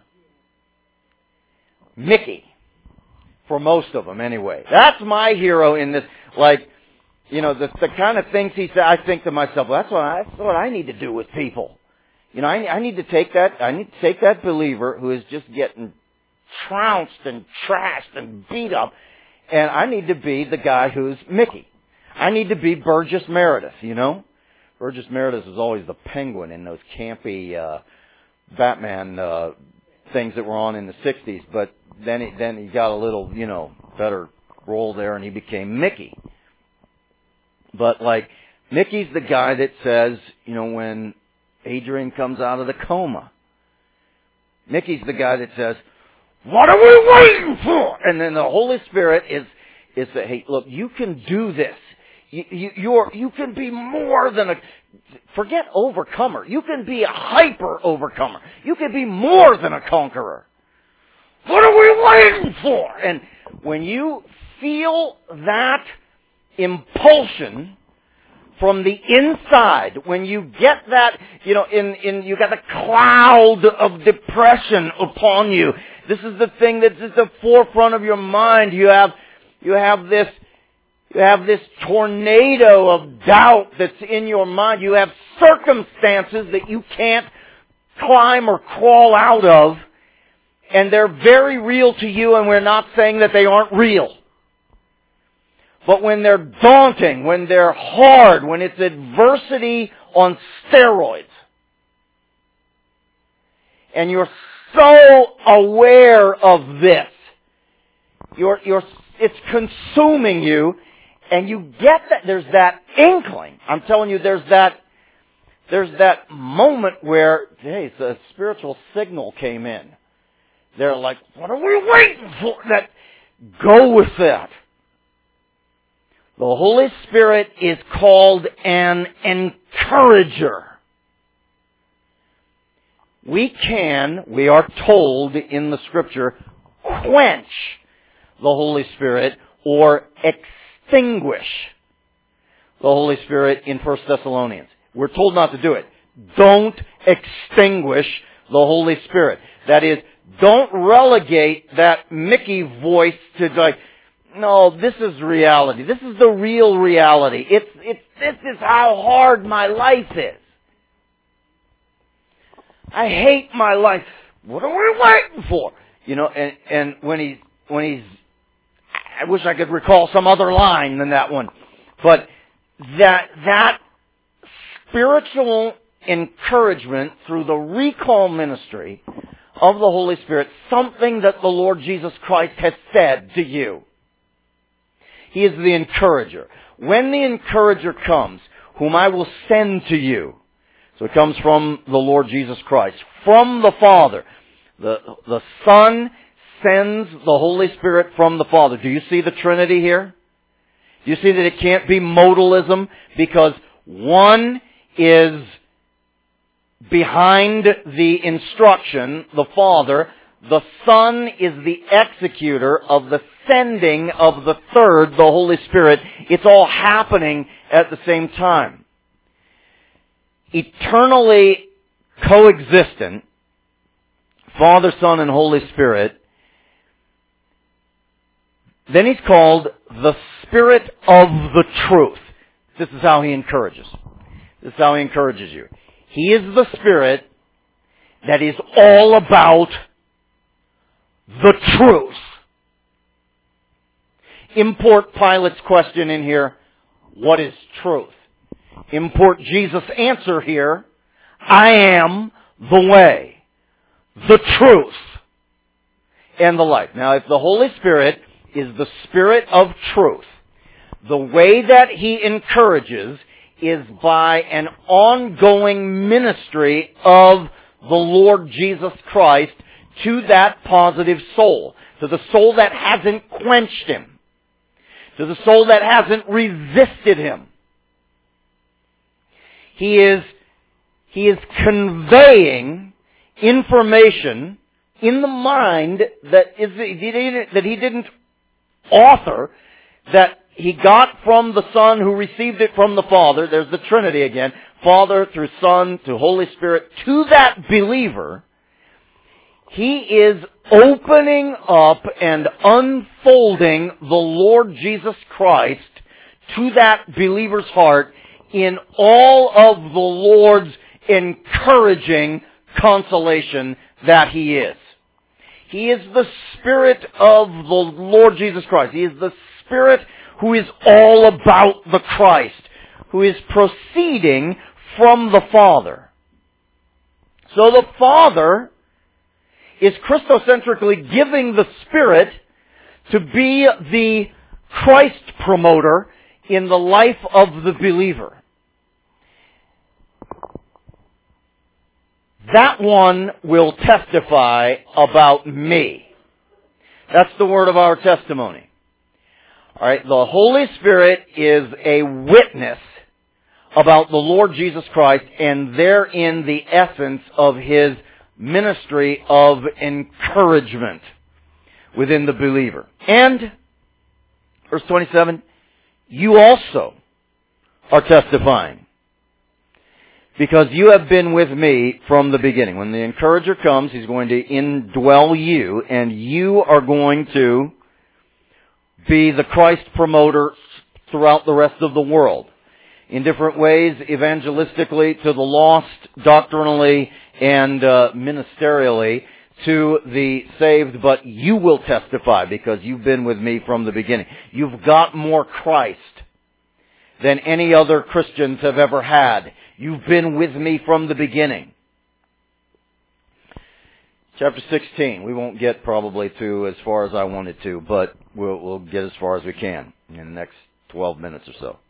Mickey. For most of them, anyway. That's my hero in this, like, you know, the kind of things he said, I think to myself, well, that's what I need to do with people. You know, I need to take that believer who is just getting trounced and trashed and beat up, And I need to be the guy who's Mickey. I need to be Burgess Meredith, you know? Burgess Meredith was always the Penguin in those campy Batman things that were on in the 60s. But then he got a little, you know, better role there, and he became Mickey. But, like, Mickey's the guy that says, you know, when Adrian comes out of the coma, Mickey's the guy that says, "What are we waiting for?" And then the Holy Spirit is that, hey, look, you can do this. You can be more than forget overcomer. You can be a hyper overcomer. You can be more than a conqueror. What are we waiting for? And when you feel that impulsion from the inside, when you get that, you know, you got a cloud of depression upon you. This is the thing that's at the forefront of your mind. You have this tornado of doubt that's in your mind. You have circumstances that you can't climb or crawl out of, and they're very real to you, and we're not saying that they aren't real. But when they're daunting, when they're hard, when it's adversity on steroids, and you're so aware of this, it's consuming you, and you get that, there's that inkling. I'm telling you, there's that moment where, hey, the spiritual signal came in. They're like, what are we waiting for? Go with that. The Holy Spirit is called an encourager. We are told in the Scripture, quench the Holy Spirit or extinguish the Holy Spirit in 1 Thessalonians. We're told not to do it. Don't extinguish the Holy Spirit. That is, don't relegate that Mickey voice to like, no, this is reality. This is the real reality. This is how hard my life is. I hate my life. What are we waiting for? You know, and when he's, I wish I could recall some other line than that one. But that spiritual encouragement through the recall ministry of the Holy Spirit, something that the Lord Jesus Christ has said to you. He is the encourager. When the encourager comes, whom I will send to you. So it comes from the Lord Jesus Christ, from the Father. The Son sends the Holy Spirit from the Father. Do you see the Trinity here? Do you see that it can't be modalism? Because one is behind the instruction, the Father. The Son is the executor of the sending of the third, the Holy Spirit. It's all happening at the same time. Eternally coexistent, Father, Son, and Holy Spirit. Then He's called the Spirit of the Truth. This is how He encourages. This is how He encourages you. He is the Spirit that is all about the truth. Import Pilate's question in here, what is truth? Import Jesus' answer here, I am the way, the truth, and the life. Now, if the Holy Spirit is the Spirit of truth, the way that He encourages is by an ongoing ministry of the Lord Jesus Christ to that positive soul, to the soul that hasn't quenched Him, to the soul that hasn't resisted Him. He is conveying information in the mind that He didn't author, that He got from the Son who received it from the Father. There's the Trinity again. Father through Son to Holy Spirit to that believer. He is opening up and unfolding the Lord Jesus Christ to that believer's heart in all of the Lord's encouraging consolation that He is. He is the Spirit of the Lord Jesus Christ. He is the Spirit who is all about the Christ, who is proceeding from the Father. So the Father is Christocentrically giving the Spirit to be the Christ promoter in the life of the believer. That one will testify about me. That's the word of our testimony. All right, the Holy Spirit is a witness about the Lord Jesus Christ, and therein the essence of His ministry of encouragement within the believer. And, verse 27, you also are testifying, because you have been with me from the beginning. When the encourager comes, he's going to indwell you, and you are going to be the Christ promoter throughout the rest of the world. In different ways, evangelistically, to the lost, doctrinally, and ministerially, to the saved, but you will testify because you've been with me from the beginning. You've got more Christ than any other Christians have ever had. You've been with me from the beginning. Chapter 16. We won't get probably to as far as I wanted to, but we'll get as far as we can in the next 12 minutes or so.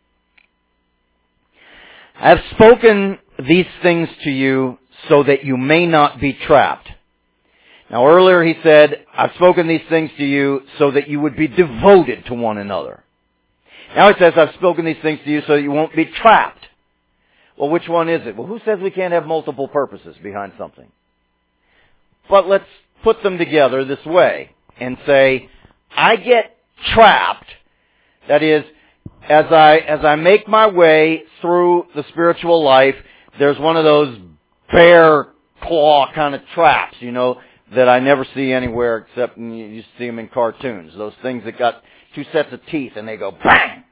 I have spoken these things to you so that you may not be trapped. Now earlier he said, I've spoken these things to you so that you would be devoted to one another. Now he says, I've spoken these things to you so that you won't be trapped. Well, which one is it? Well, who says we can't have multiple purposes behind something? But let's put them together this way and say, I get trapped. That is, as I make my way through the spiritual life, there's one of those bear claw kind of traps, that I never see anywhere except you see them in cartoons. Those things that got two sets of teeth and they go bang.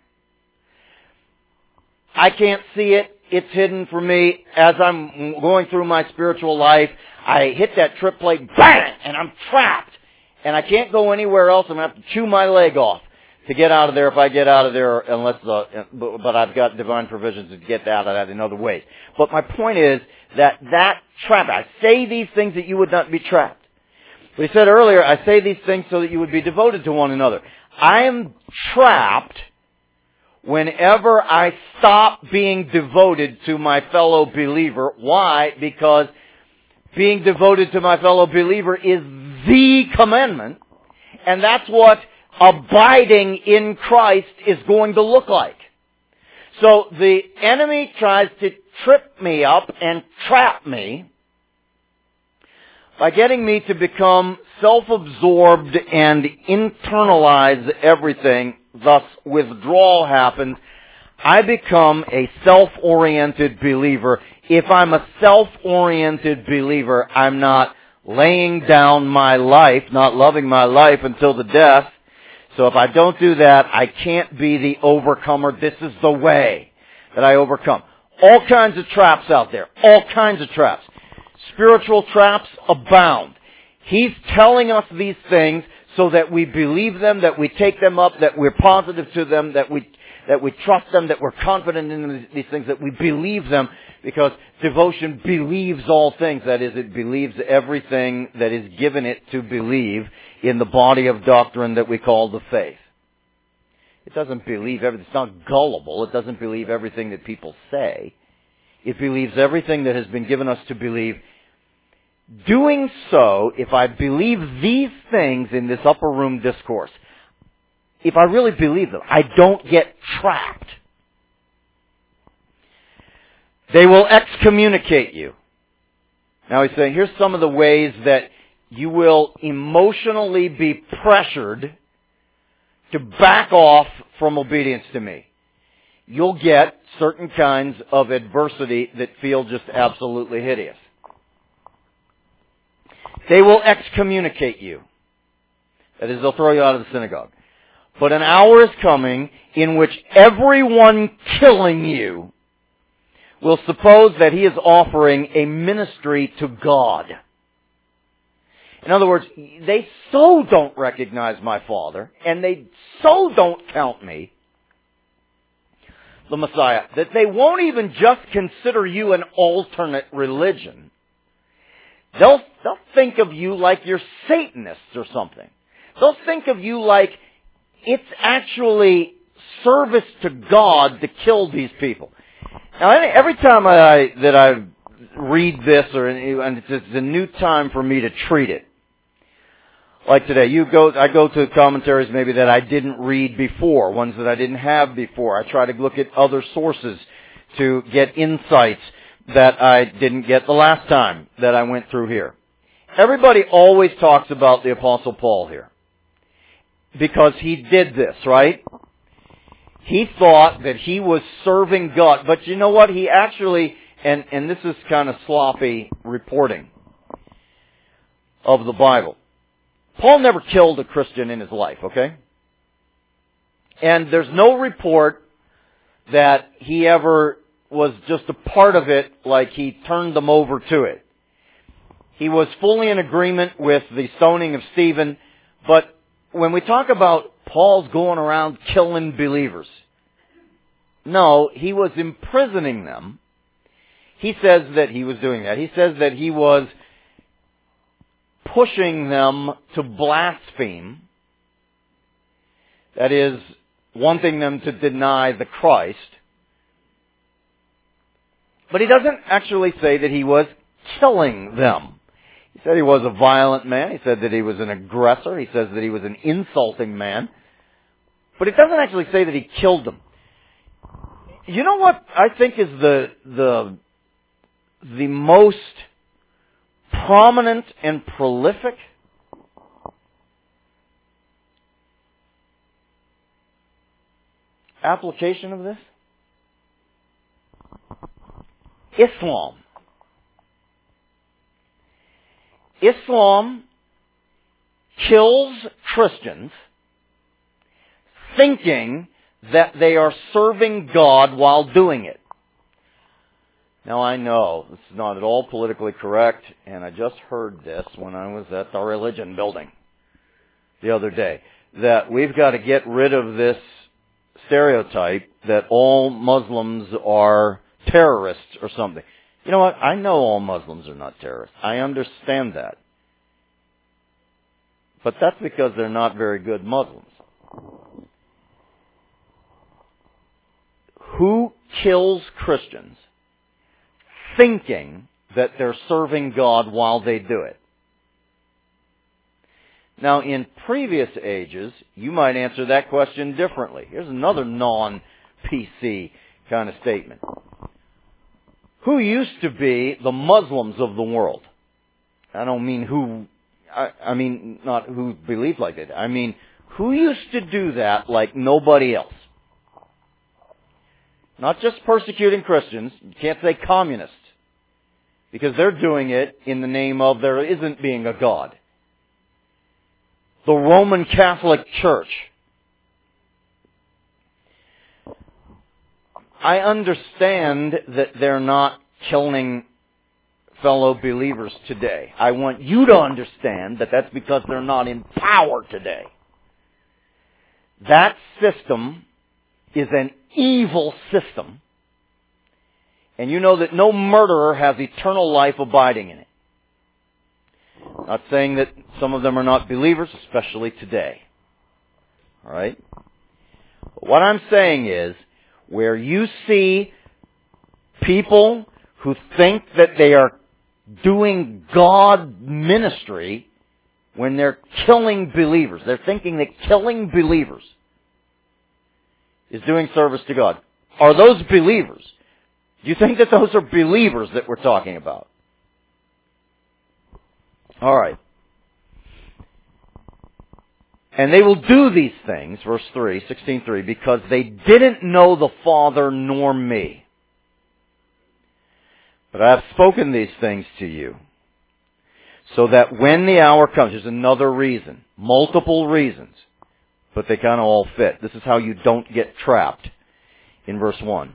I can't see it. It's hidden from me. As I'm going through my spiritual life, I hit that trip plate, bang, and I'm trapped. And I can't go anywhere else. I'm going to have to chew my leg off to get out of there if I get out of there, but I've got divine provisions to get out of that in other ways. But my point is that trap, I say these things that you would not be trapped. But he said earlier, I say these things so that you would be devoted to one another. I am trapped whenever I stop being devoted to my fellow believer. Why? Because being devoted to my fellow believer is the commandment, and that's what abiding in Christ is going to look like. So the enemy tries to trip me up and trap me by getting me to become self-absorbed and internalize everything. Thus, withdrawal happens. I become a self-oriented believer. If I'm a self-oriented believer, I'm not laying down my life, not loving my life until the death. So if I don't do that, I can't be the overcomer. This is the way that I overcome. All kinds of traps out there. All kinds of traps. Spiritual traps abound. He's telling us these things so that we believe them, that we take them up, that we're positive to them, that we trust them, that we're confident in these things, that we believe them, because devotion believes all things. That is, it believes everything that is given it to believe in the body of doctrine that we call the faith. It doesn't believe everything. It's not gullible. It doesn't believe everything that people say. It believes everything that has been given us to believe. Doing so, if I believe these things in this upper room discourse, if I really believe them, I don't get trapped. They will excommunicate you. Now he's saying, here's some of the ways that you will emotionally be pressured to back off from obedience to me. You'll get certain kinds of adversity that feel just absolutely hideous. They will excommunicate you. That is, they'll throw you out of the synagogue. But an hour is coming in which everyone killing you will suppose that he is offering a ministry to God. In other words, they so don't recognize my Father, and they so don't count me, the Messiah, that they won't even just consider you an alternate religion. They'll think of you like you're Satanists or something. They'll think of you like it's actually service to God to kill these people. Now, every time that I read this, and it's a new time for me to treat it. Like today, I go to commentaries maybe that I didn't read before, ones that I didn't have before. I try to look at other sources to get insights that I didn't get the last time that I went through here. Everybody always talks about the Apostle Paul here. Because he did this, right? He thought that he was serving God. But you know what? He actually, and this is kind of sloppy reporting of the Bible. Paul never killed a Christian in his life, okay? And there's no report that he ever was just a part of it, like he turned them over to it. He was fully in agreement with the stoning of Stephen, but when we talk about Paul's going around killing believers, no, he was imprisoning them. He says that he was doing that. He says that he was pushing them to blaspheme. That is, wanting them to deny the Christ. But he doesn't actually say that he was killing them. He said he was a violent man. He said that he was an aggressor. He says that he was an insulting man. But it doesn't actually say that he killed them. You know what I think is the most prominent and prolific application of this? Islam. Islam kills Christians thinking that they are serving God while doing it. Now I know this is not at all politically correct, and I just heard this when I was at the religion building the other day, that we've got to get rid of this stereotype that all Muslims are terrorists or something. You know what? I know all Muslims are not terrorists. I understand that. But that's because they're not very good Muslims. Who kills Christians thinking that they're serving God while they do it? Now, in previous ages, you might answer that question differently. Here's another non-PC kind of statement. Who used to be the Muslims of the world? I don't mean who, I mean not who believed like it. I mean, who used to do that like nobody else? Not just persecuting Christians. You can't say communists, because they're doing it in the name of there isn't being a God. The Roman Catholic Church. I understand that they're not killing fellow believers today. I want you to understand that that's because they're not in power today. That system is an evil system. And you know that no murderer has eternal life abiding in it. I'm not saying that some of them are not believers, especially today. Alright? What I'm saying is, where you see people who think that they are doing God ministry when they're killing believers, they're thinking that killing believers is doing service to God. Are those believers? Do you think that those are believers that we're talking about? Alright. And they will do these things, verse 3, 16:3, because they didn't know the Father nor me. But I have spoken these things to you, so that when the hour comes, there's another reason, multiple reasons, but they kind of all fit. This is how you don't get trapped in verse 1.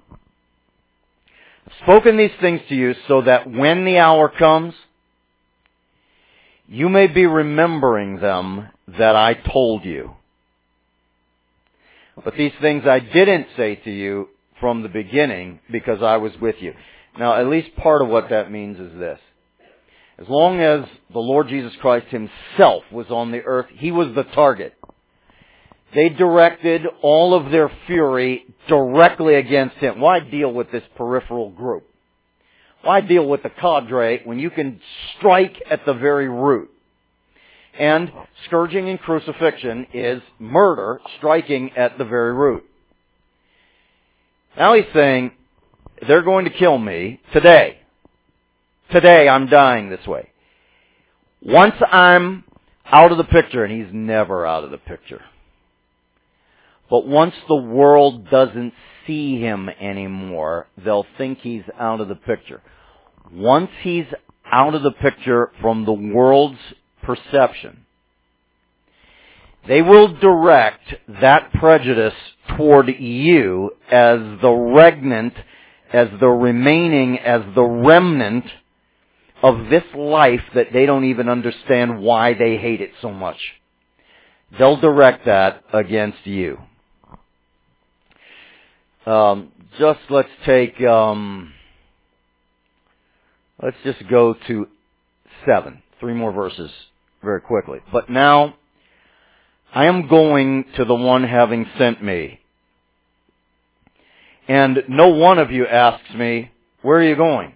I've spoken these things to you so that when the hour comes, you may be remembering them that I told you. But these things I didn't say to you from the beginning because I was with you. Now, at least part of what that means is this. As long as the Lord Jesus Christ Himself was on the earth, He was the target. They directed all of their fury directly against Him. Why deal with this peripheral group? Why deal with the cadre when you can strike at the very root? And scourging and crucifixion is murder, striking at the very root. Now He's saying, they're going to kill me today. Today I'm dying this way. Once I'm out of the picture, and He's never out of the picture. But once the world doesn't see Him anymore, they'll think He's out of the picture. Once He's out of the picture from the world's perception, they will direct that prejudice toward you as the regnant, as the remaining, as the remnant of this life that they don't even understand why they hate it so much. They'll direct that against you. Let's just go to 7. 3 more verses very quickly. But now, I am going to the one having sent me. And no one of you asks me, where are you going?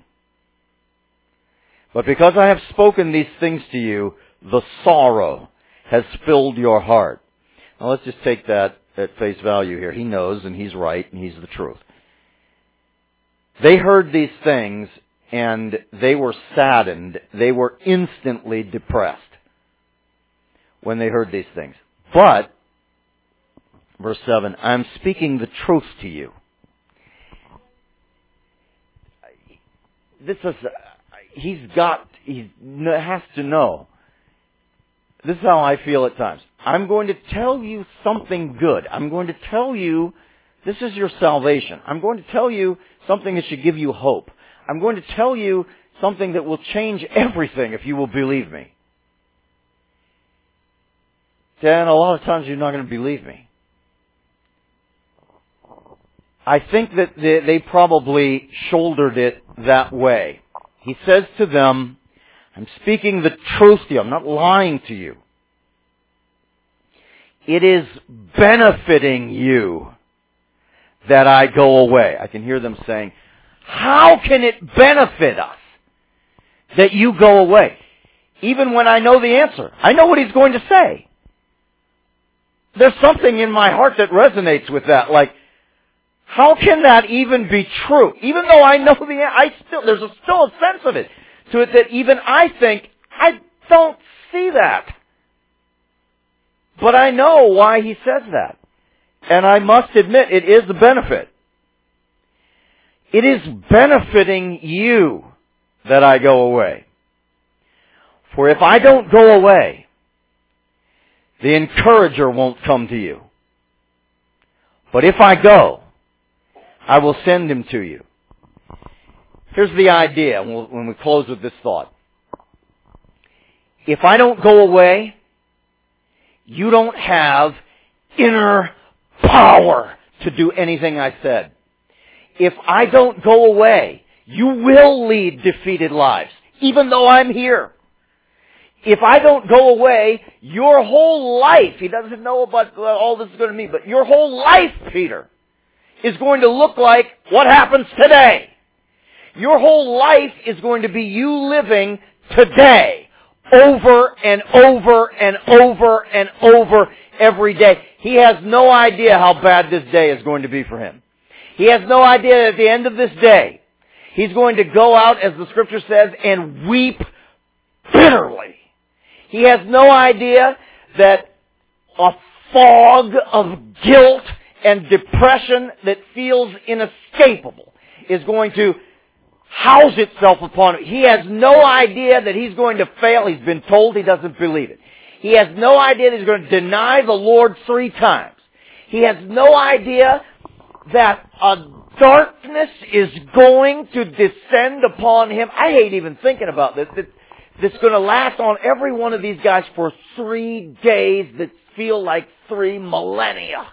But because I have spoken these things to you, the sorrow has filled your heart. Now let's just take that at face value here. He knows, and He's right, and He's the truth. They heard these things, and they were saddened. They were instantly depressed when they heard these things. But, verse 7, I'm speaking the truth to you. He has to know. This is how I feel at times. I'm going to tell you something good. I'm going to tell you this is your salvation. I'm going to tell you something that should give you hope. I'm going to tell you something that will change everything if you will believe me. Dan, a lot of times you're not going to believe me. I think that they probably shouldered it that way. He says to them, I'm speaking the truth to you. I'm not lying to you. It is benefiting you that I go away. I can hear them saying, how can it benefit us that you go away? Even when I know the answer. I know what He's going to say. There's something in my heart that resonates with that. Like, how can that even be true? Even though I know the answer, there's still a sense of it to it that even I think, I don't see that. But I know why He says that. And I must admit, it is a benefit. It is benefiting you that I go away. For if I don't go away, the encourager won't come to you. But if I go, I will send Him to you. Here's the idea when we close with this thought. If I don't go away, you don't have inner power to do anything I said. If I don't go away, you will lead defeated lives, even though I'm here. If I don't go away, your whole life, he doesn't know about all this is going to mean, but your whole life, Peter, is going to look like what happens today. Your whole life is going to be you living today over and over and over and over every day. He has no idea how bad this day is going to be for him. He has no idea that at the end of this day, he's going to go out, as the Scripture says, and weep bitterly. He has no idea that a fog of guilt and depression that feels inescapable is going to house itself upon him. He has no idea that he's going to fail. He's been told he doesn't believe it. He has no idea that he's going to deny the Lord 3 times. He has no idea that a darkness is going to descend upon him. I hate even thinking about this. that's going to last on every one of these guys for 3 days that feel like 3 millennia.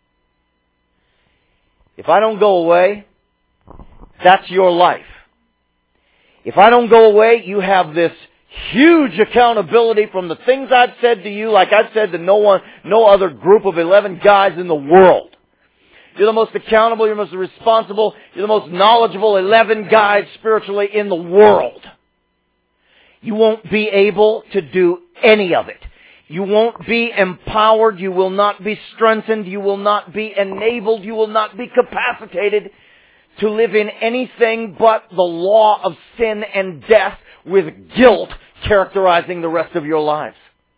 If I don't go away, that's your life. If I don't go away, you have this huge accountability from the things I've said to you, like I've said to no other group of 11 guys in the world. You're the most accountable, you're the most responsible, you're the most knowledgeable 11 guys spiritually in the world. You won't be able to do any of it. You won't be empowered, you will not be strengthened, you will not be enabled, you will not be capacitated to live in anything but the law of sin and death with guilt characterizing the rest of your lives.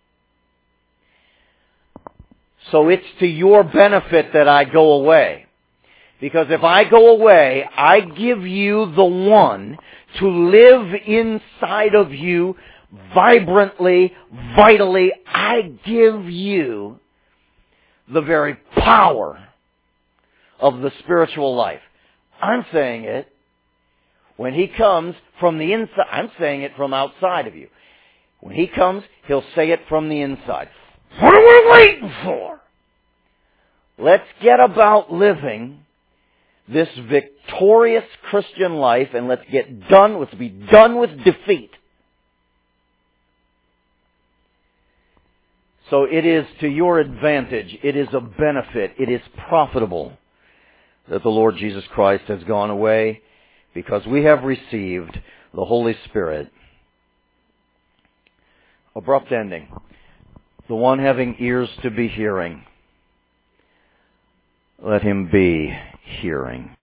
So it's to your benefit that I go away. Because if I go away, I give you the one to live inside of you vibrantly, vitally. I give you the very power of the spiritual life. I'm saying it when He comes from the inside. I'm saying it from outside of you. When He comes, He'll say it from the inside. What are we waiting for? Let's get about living this victorious Christian life, and let's be done with defeat. So it is to your advantage, it is a benefit, it is profitable that the Lord Jesus Christ has gone away, because we have received the Holy Spirit. Abrupt ending. The one having ears to be hearing, let him be hearing.